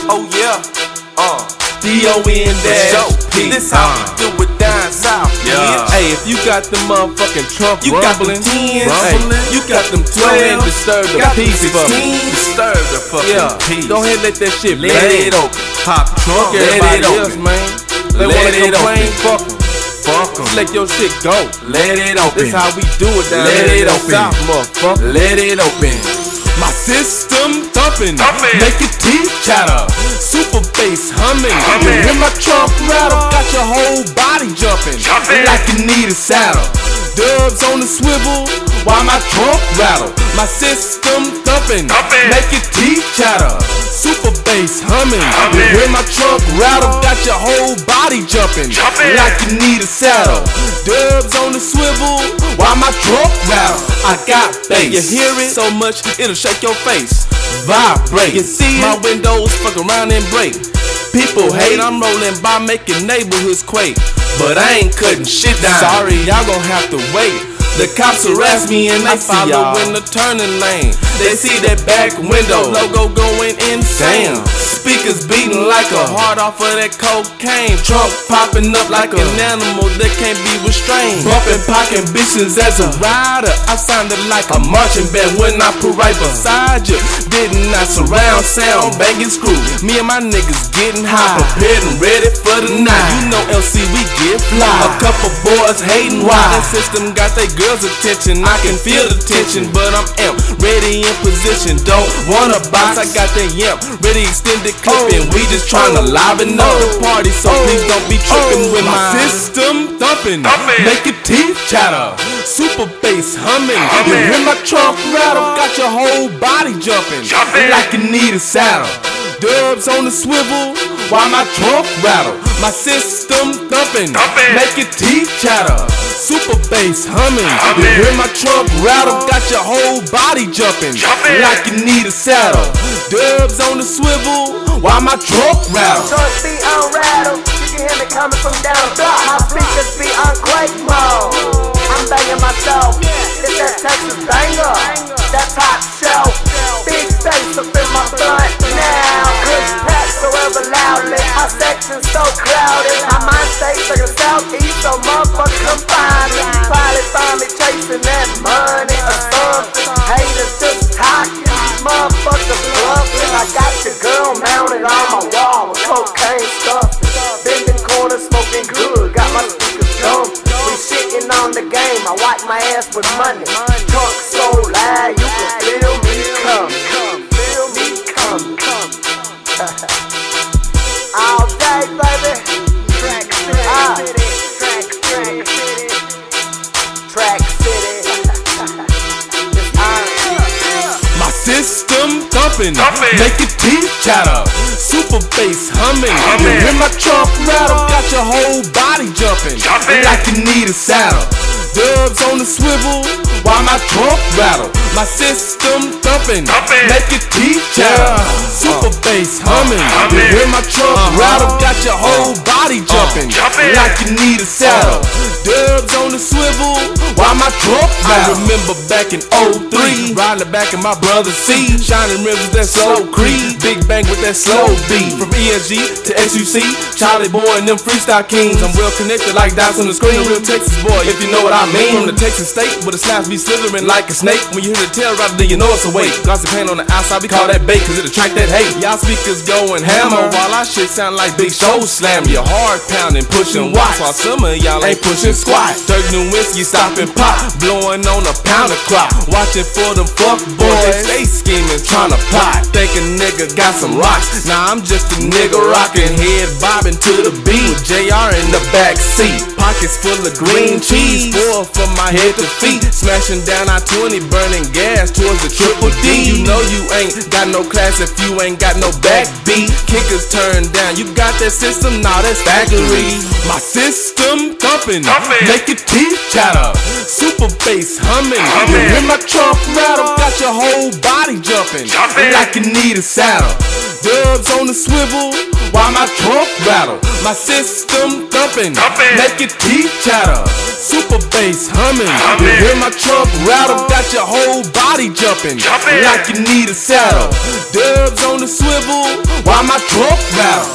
Oh yeah, D-O-N-P. This how we do it down south. Yeah. Hey, if you got the motherfucking trunk You got them rumbling, 10s, hey, you got them 12s, go ahead and disturb the got them peace for me. 16s. Disturb the fucking peace. Go ahead and let that shit Let bang. it open. Pop trunk, Let everybody it else, open. man. They Let wanna it complain, open. fuck 'em. Just let your shit go. Let it open. This how we do it down Let here in it the open. South, motherfucker. Let it open. My system thumping, Thumping. make your teeth chatter. Super bass humming, Humming. you hear my trunk rattle, got your whole body jumping, Jumping. like you need a saddle. Dubs on the swivel, while my trunk rattle. My system thumping, Thumping. make your teeth chatter. Super bass humming, Humming. you hear my trunk rattle, got your whole body jumping, Jumping. like you need a saddle. Dubs on the swivel, while my trunk rattle. I got bass. You hear it so much it'll shake your face. Vibrate. You see my windows fuck around and break. People hate I'm rolling by making neighborhoods quake, but I ain't cutting shit down. Sorry, y'all gon' have to wait. The cops harass me and they follow in the turning lane. They see that back window logo going insane. Speakers beating like a heart off of that cocaine. Trunk popping up like an animal that can't be restrained. Bumping, pocking bitches as a rider. I sounded like a marching band when I put right beside you. Didn't I surround sound, banging screw? Me and my niggas getting high, prepared and ready for the night. You know LC, we get fly. A couple boys hating why that system got they girls' attention. I can feel the tension, but I'm amped, ready in position. Don't wanna box, I got that yamp, ready extended clipping. We just tryna liven up the party, so please don't be tripping with my system thumping. Thumping. Make your teeth chatter. Super bass humming. You Humming. hear my trunk rattle, got your whole body jumping, Jumping. like you need a saddle. Dubs on the swivel, while my trunk rattle. My system thumping, Thumping. make your teeth chatter. Super bass humming. Humming. You hear my trunk rattle, got your whole body jumping, Jumping. like you need a saddle. Dubs on the swivel, while my trunk rattle. Short beat on rattle, you can hear me coming from down the block. My speakers be on great mode. I'm banging myself, it's that Texas banger, that top shelf. Big bass up in my blunt now. Kush pack so ever loudly, my section so crowded. My mind stays like a southeast, so motherfuckers come find me. Probably find me chasing that money or something. Haters just talking, motherfuckers bluffing. I got your girl mounted on my wall with cocaine stuffing. Bending corners, smoking good, got my speakers jumping. We shitting on the game, I wipe my ass with money. Trunk so loud, you can feel me coming. Feel me coming. All day, baby. Track City. Track City. My system thumping, Thumping. make your teeth chatter. Super bass humming, Humming. you hear my trunk rattle, got your whole body jumping, Jumping. like you need a saddle. Dubs on the swivel, while my trunk rattle. My system thumping, Thumping. make your teeth chatter. Super bass humming, you Humming. hear my trunk rattle, got your whole body jumping, Jumping. like you need a saddle. Dubs on the swivel, while my trunk rattle. I remember back in '03, riding the back of my brother's seat, shining rivers that slow creed, big bang with that slow beat. From ESG to SUC, Charlie Boy and them freestyle kings. I'm well connected like dots on the screen, a real Texas boy, if you know what I mean. From the Texas state, where the snaps be slithering like a snake. When you hear the tail rattle, then you know it's a weight. Glossy paint on the outside, we call that bait, cause it attract that hate. Y'all speakers going hammer, while our shit sound like Big Show Slam. You're hard pounding, pushing watts, while some of y'all ain't pushing squat. Dirk new whiskey, stopping pop, blowing on a pound of crop. Watching for them fuck boys, they scheming, trying to plot. Think a nigga got some rocks, nah I'm just a nigga rocking, head bobbing to the beat with JR in the back seat. Pockets full of green cheese, spoiled from my head to feet. Smashing down I-20, burning gas towards the triple D. You know you ain't got no class if you ain't got no backbeat. Kickers turn down, you got that system, nah that's factory. My system thumping, Thumping. make your teeth chatter. Super bass humming, Humming. you hear my trunk rattle, got your whole body jumping, Jumping. like you need a saddle. Dubs on the swivel, while my trunk rattle. My system thumping, Thumping. make your teeth chatter. Super bass humming, Humming. you hear my trunk rattle, got your whole body jumping, Jumping. like you need a saddle. Dubs on the swivel, while my trunk rattle.